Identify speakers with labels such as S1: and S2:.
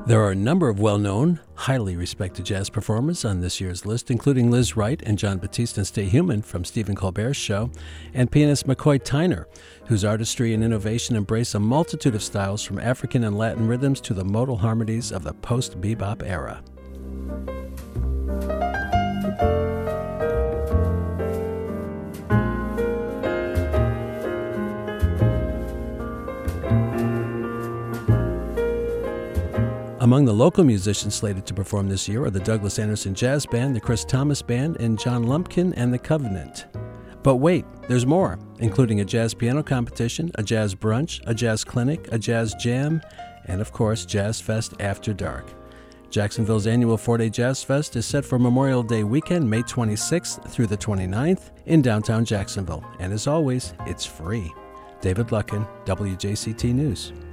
S1: There are a number of well-known, highly respected jazz performers on this year's list, including Liz Wright and Jon Batiste in Stay Human from Stephen Colbert's show, and pianist McCoy Tyner, whose artistry and innovation embrace a multitude of styles from African and Latin rhythms to the modal harmonies of the post-bebop era. Among the local musicians slated to perform this year are the Douglas Anderson Jazz Band, the Chris Thomas Band, and John Lumpkin and the Covenant. But wait, there's more, including a jazz piano competition, a jazz brunch, a jazz clinic, a jazz jam, and of course, Jazz Fest After Dark. Jacksonville's annual 4-day Jazz Fest is set for Memorial Day weekend, May 26th through the 29th in downtown Jacksonville. And as always, it's free. David Luckin, WJCT News.